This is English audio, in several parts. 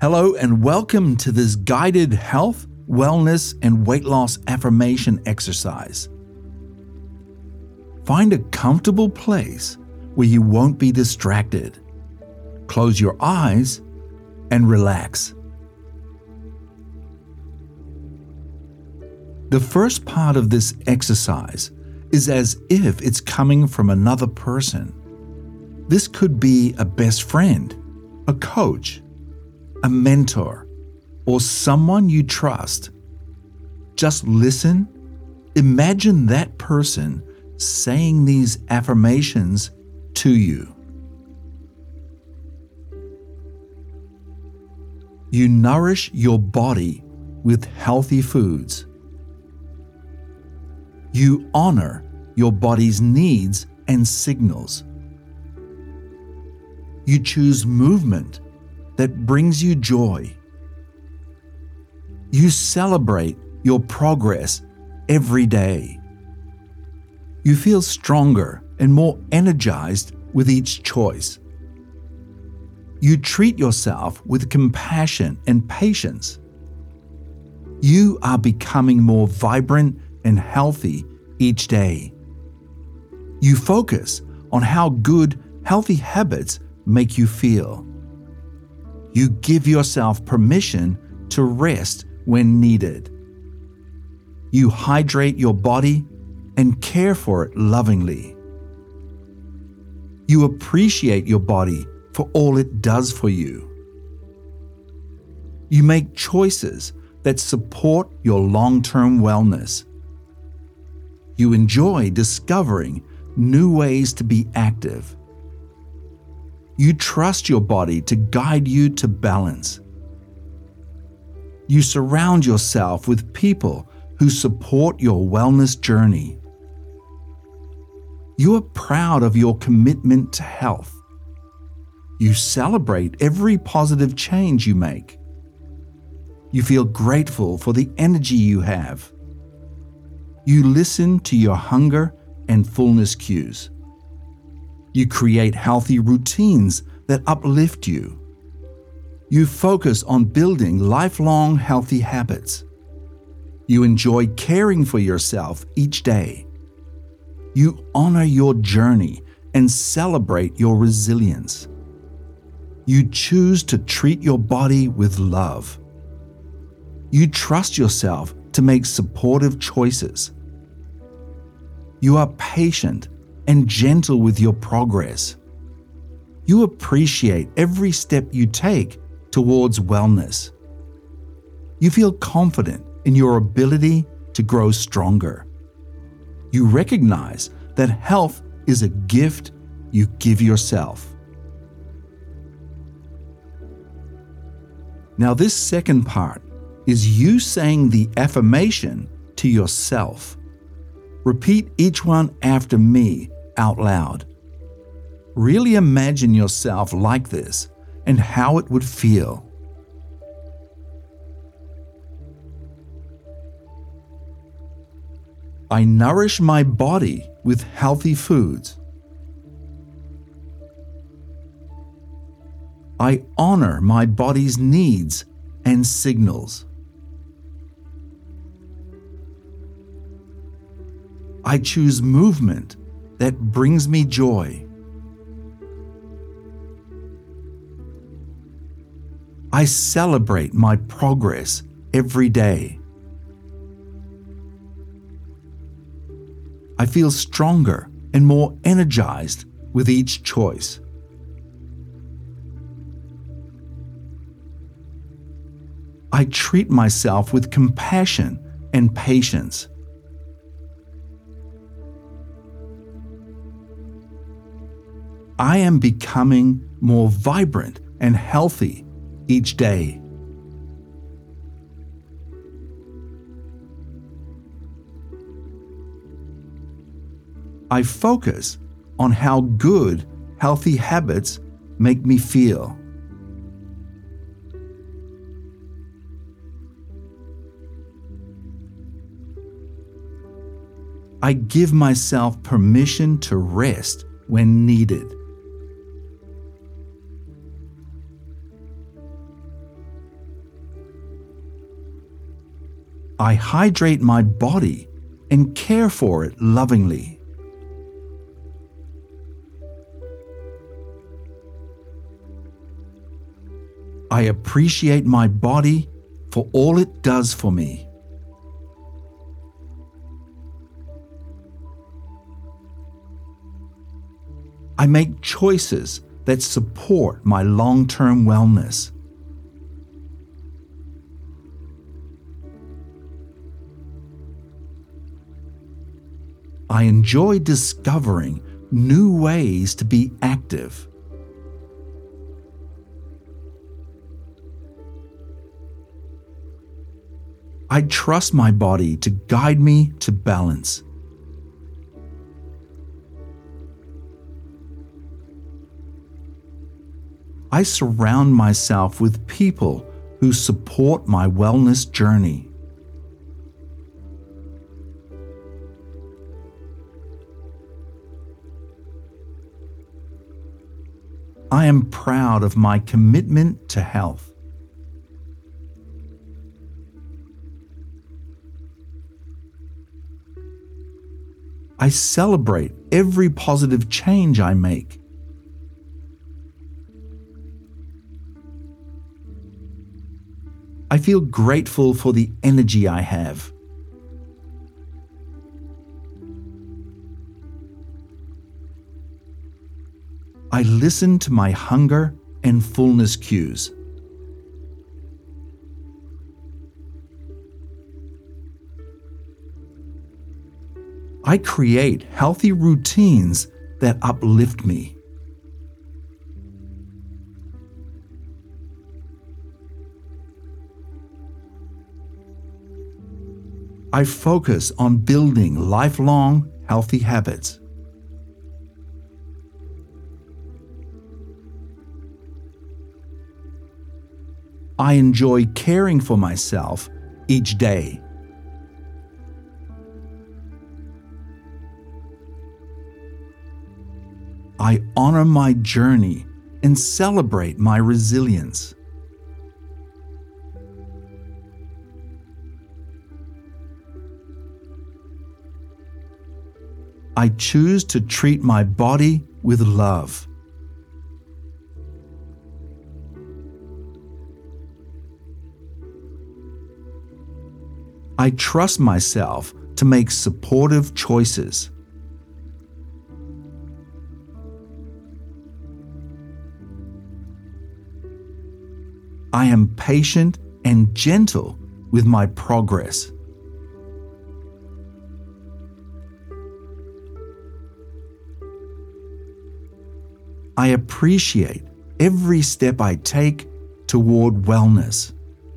Hello and welcome to this guided health, wellness, and weight loss affirmation exercise. Find a comfortable place where you won't be distracted. Close your eyes and relax. The first part of this exercise is as if it's coming from another person. This could be a best friend, a coach, a mentor, or someone you trust. Just listen, imagine that person saying these affirmations to you. You nourish your body with healthy foods. You honor your body's needs and signals. You choose movement that brings you joy. You celebrate your progress every day. You feel stronger and more energized with each choice. You treat yourself with compassion and patience. You are becoming more vibrant and healthy each day. You focus on how good, healthy habits make you feel. You give yourself permission to rest when needed. You hydrate your body and care for it lovingly. You appreciate your body for all it does for you. You make choices that support your long-term wellness. You enjoy discovering new ways to be active. You trust your body to guide you to balance. You surround yourself with people who support your wellness journey. You are proud of your commitment to health. You celebrate every positive change you make. You feel grateful for the energy you have. You listen to your hunger and fullness cues. You create healthy routines that uplift you. You focus on building lifelong healthy habits. You enjoy caring for yourself each day. You honor your journey and celebrate your resilience. You choose to treat your body with love. You trust yourself to make supportive choices. You are patient and gentle with your progress. You appreciate every step you take towards wellness. You feel confident in your ability to grow stronger. You recognize that health is a gift you give yourself. Now, this second part is you saying the affirmation to yourself. Repeat each one after me out loud. Really imagine yourself like this and how it would feel. I nourish my body with healthy foods. I honor my body's needs and signals. I choose movement that brings me joy. I celebrate my progress every day. I feel stronger and more energized with each choice. I treat myself with compassion and patience. I am becoming more vibrant and healthy each day. I focus on how good, healthy habits make me feel. I give myself permission to rest when needed. I hydrate my body and care for it lovingly. I appreciate my body for all it does for me. I make choices that support my long-term wellness. I enjoy discovering new ways to be active. I trust my body to guide me to balance. I surround myself with people who support my wellness journey. I am proud of my commitment to health. I celebrate every positive change I make. I feel grateful for the energy I have. I listen to my hunger and fullness cues. I create healthy routines that uplift me. I focus on building lifelong healthy habits. I enjoy caring for myself each day. I honor my journey and celebrate my resilience. I choose to treat my body with love. I trust myself to make supportive choices. I am patient and gentle with my progress. I appreciate every step I take toward wellness.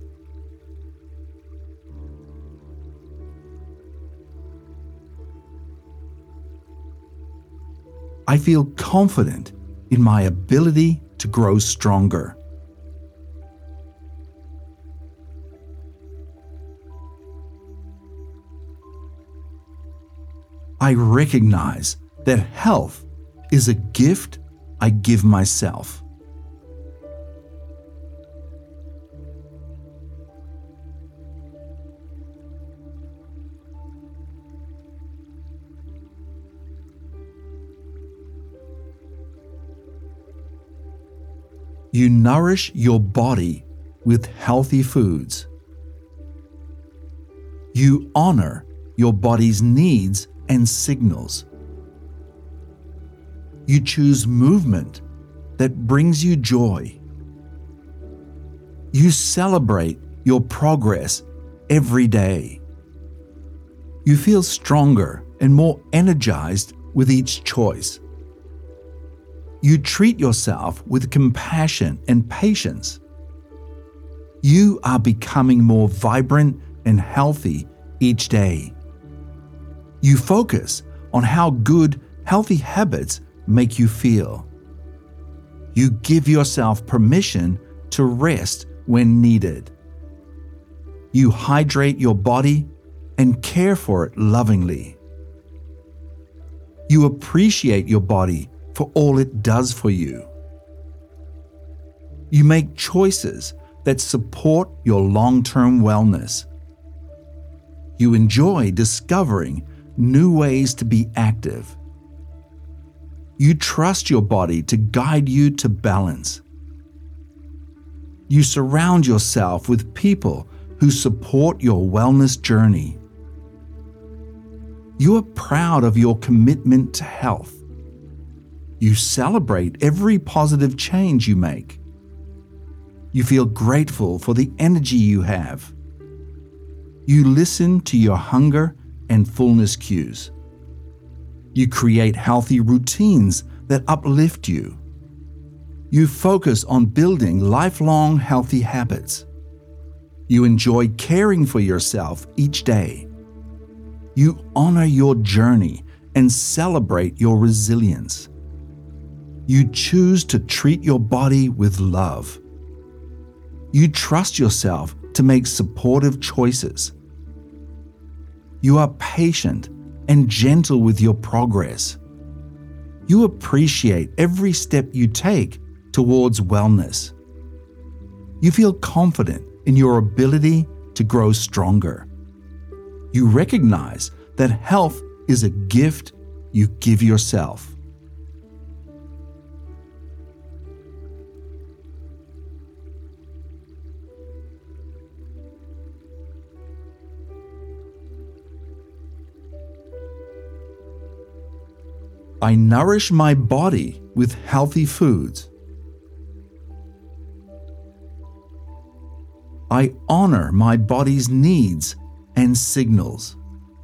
I feel confident in my ability to grow stronger. I recognize that health is a gift I give myself. You nourish your body with healthy foods. You honor your body's needs and signals. You choose movement that brings you joy. You celebrate your progress every day. You feel stronger and more energized with each choice. You treat yourself with compassion and patience. You are becoming more vibrant and healthy each day. You focus on how good, healthy habits make you feel. You give yourself permission to rest when needed. You hydrate your body and care for it lovingly. You appreciate your body for all it does for you. You make choices that support your long-term wellness. You enjoy discovering new ways to be active. You trust your body to guide you to balance. You surround yourself with people who support your wellness journey. You are proud of your commitment to health. You celebrate every positive change you make. You feel grateful for the energy you have. You listen to your hunger and fullness cues. You create healthy routines that uplift you. You focus on building lifelong healthy habits. You enjoy caring for yourself each day. You honor your journey and celebrate your resilience. You choose to treat your body with love. You trust yourself to make supportive choices. You are patient and gentle with your progress. You appreciate every step you take towards wellness. You feel confident in your ability to grow stronger. You recognize that health is a gift you give yourself. I nourish my body with healthy foods. I honor my body's needs and signals.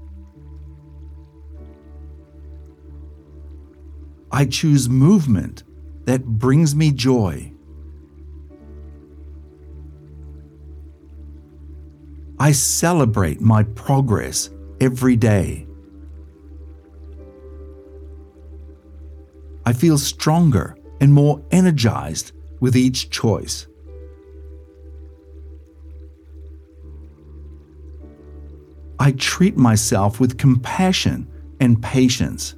I choose movement that brings me joy. I celebrate my progress every day. I feel stronger and more energized with each choice. I treat myself with compassion and patience.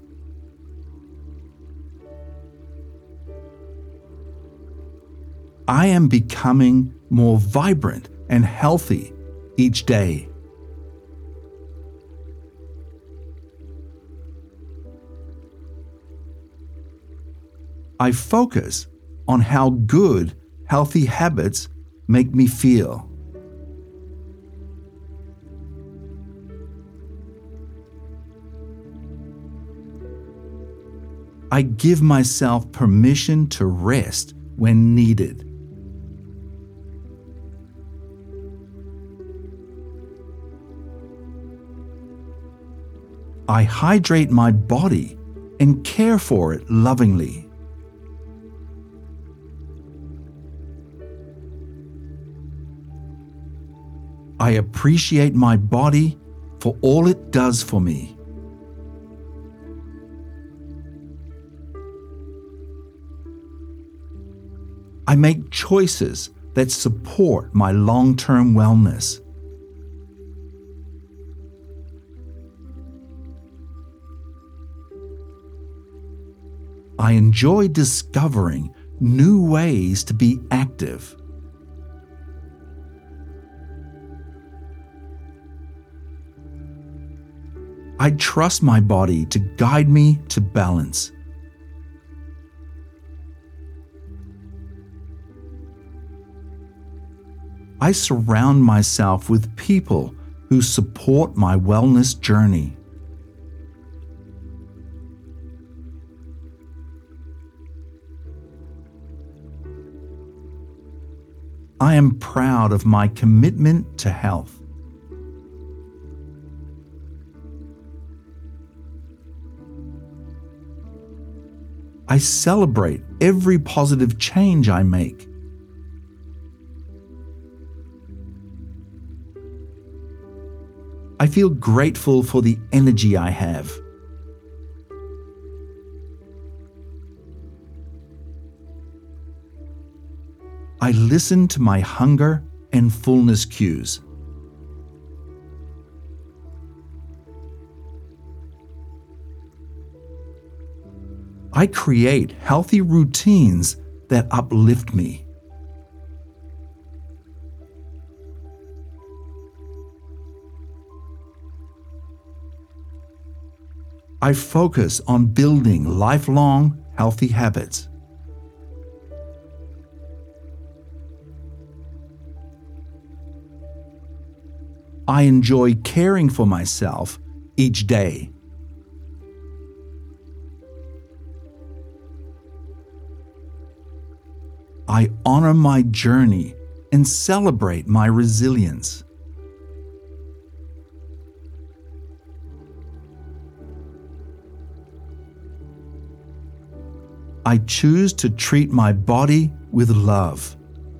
I am becoming more vibrant and healthy each day. I focus on how good healthy habits make me feel. I give myself permission to rest when needed. I hydrate my body and care for it lovingly. I appreciate my body for all it does for me. I make choices that support my long-term wellness. I enjoy discovering new ways to be active. I trust my body to guide me to balance. I surround myself with people who support my wellness journey. I am proud of my commitment to health. I celebrate every positive change I make. I feel grateful for the energy I have. I listen to my hunger and fullness cues. I create healthy routines that uplift me. I focus on building lifelong healthy habits. I enjoy caring for myself each day. I honor my journey and celebrate my resilience. I choose to treat my body with love.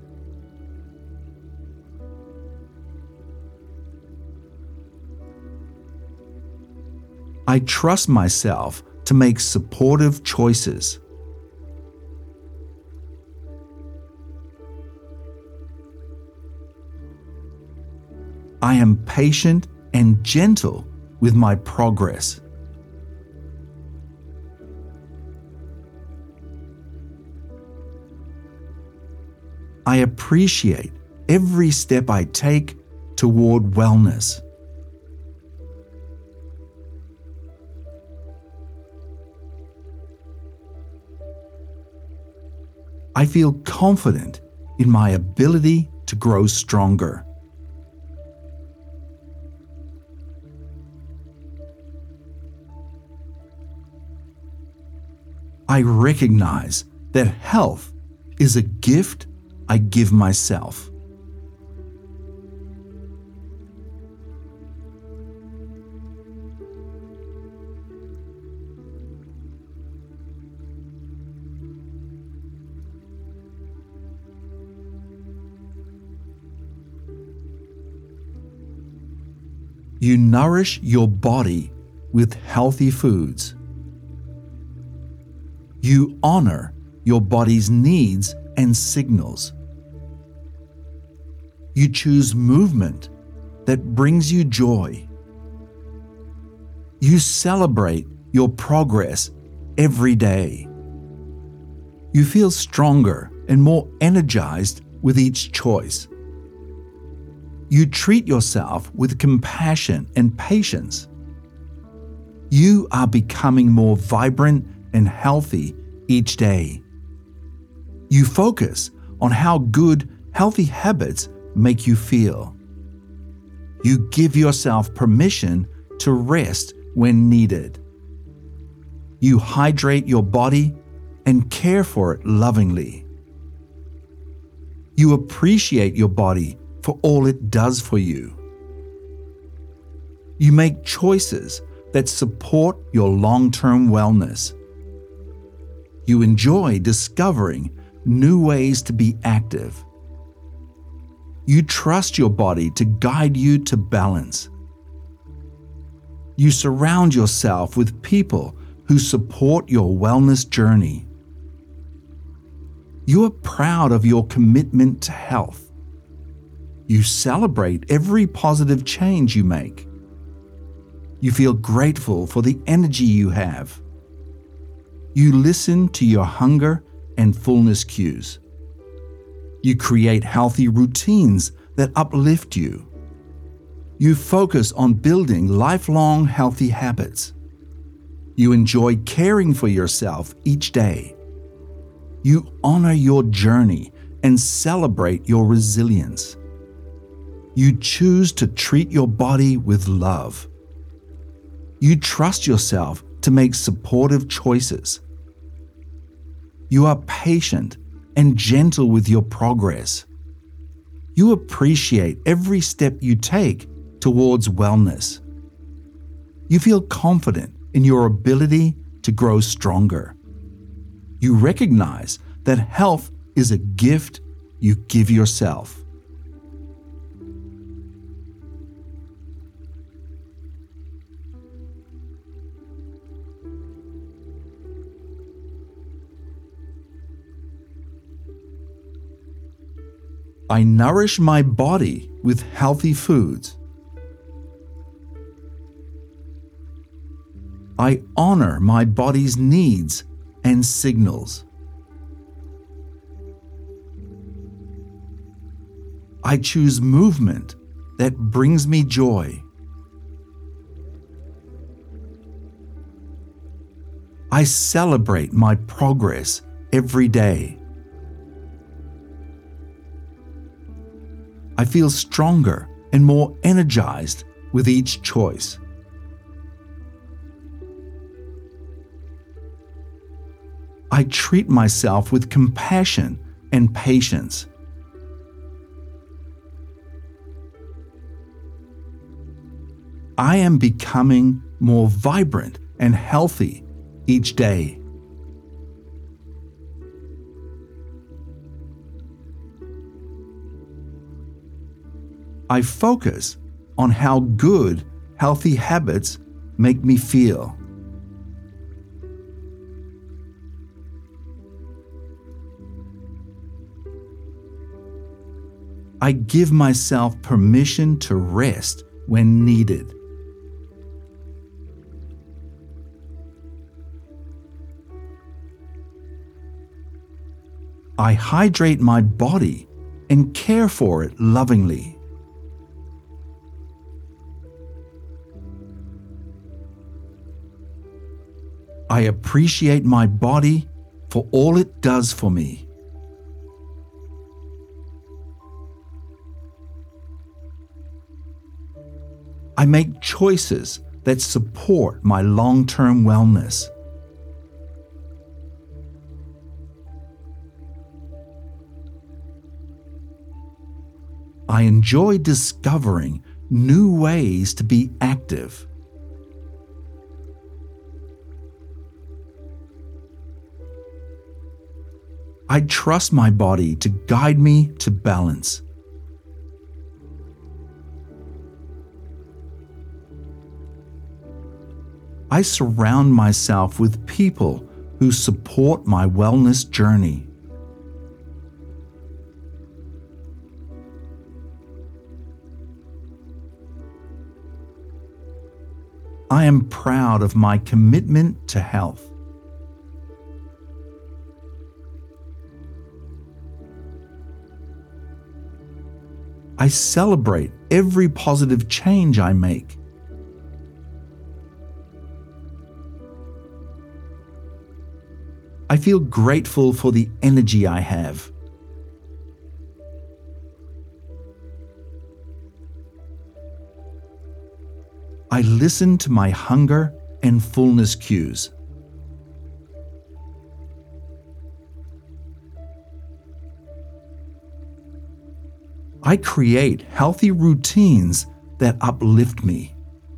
I trust myself to make supportive choices. I am patient and gentle with my progress. I appreciate every step I take toward wellness. I feel confident in my ability to grow stronger. I recognize that health is a gift I give myself. You nourish your body with healthy foods. You honor your body's needs and signals. You choose movement that brings you joy. You celebrate your progress every day. You feel stronger and more energized with each choice. You treat yourself with compassion and patience. You are becoming more vibrant and healthy each day. You focus on how good, healthy habits make you feel. You give yourself permission to rest when needed. You hydrate your body and care for it lovingly. You appreciate your body for all it does for you. You make choices that support your long-term wellness. You enjoy discovering new ways to be active. You trust your body to guide you to balance. You surround yourself with people who support your wellness journey. You are proud of your commitment to health. You celebrate every positive change you make. You feel grateful for the energy you have. You listen to your hunger and fullness cues. You create healthy routines that uplift you. You focus on building lifelong healthy habits. You enjoy caring for yourself each day. You honor your journey and celebrate your resilience. You choose to treat your body with love. You trust yourself to make supportive choices. You are patient and gentle with your progress. You appreciate every step you take towards wellness. You feel confident in your ability to grow stronger. You recognize that health is a gift you give yourself. I nourish my body with healthy foods. I honor my body's needs and signals. I choose movement that brings me joy. I celebrate my progress every day. I feel stronger and more energized with each choice. I treat myself with compassion and patience. I am becoming more vibrant and healthy each day. I focus on how good healthy habits make me feel. I give myself permission to rest when needed. I hydrate my body and care for it lovingly. I appreciate my body for all it does for me. I make choices that support my long-term wellness. I enjoy discovering new ways to be active. I trust my body to guide me to balance. I surround myself with people who support my wellness journey. I am proud of my commitment to health. I celebrate every positive change I make. I feel grateful for the energy I have. I listen to my hunger and fullness cues. I create healthy routines that uplift me.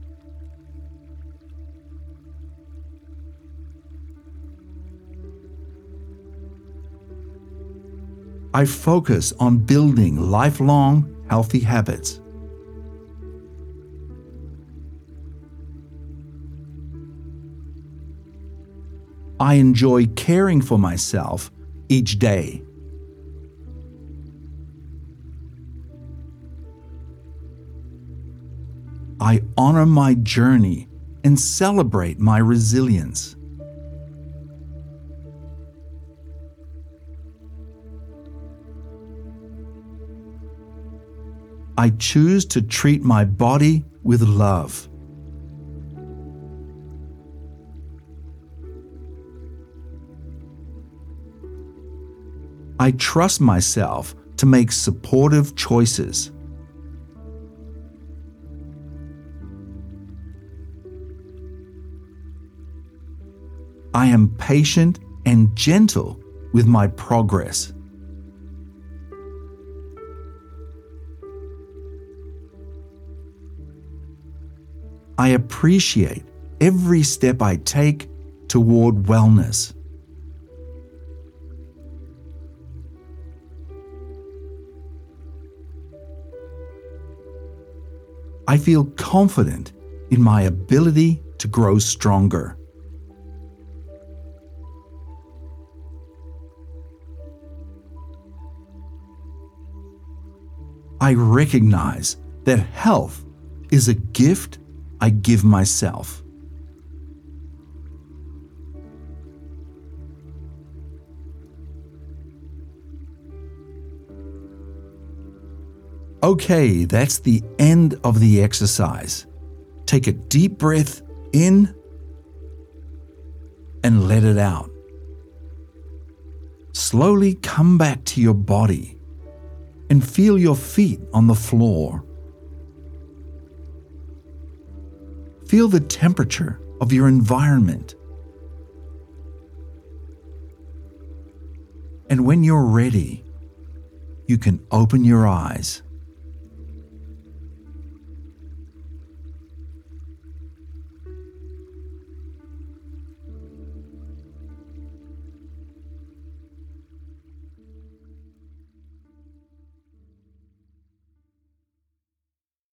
I focus on building lifelong healthy habits. I enjoy caring for myself each day. I honor my journey and celebrate my resilience. I choose to treat my body with love. I trust myself to make supportive choices. I am patient and gentle with my progress. I appreciate every step I take toward wellness. I feel confident in my ability to grow stronger. I recognize that health is a gift I give myself. Okay, that's the end of the exercise. Take a deep breath in and let it out. Slowly come back to your body and feel your feet on the floor. Feel the temperature of your environment. And when you're ready, you can open your eyes.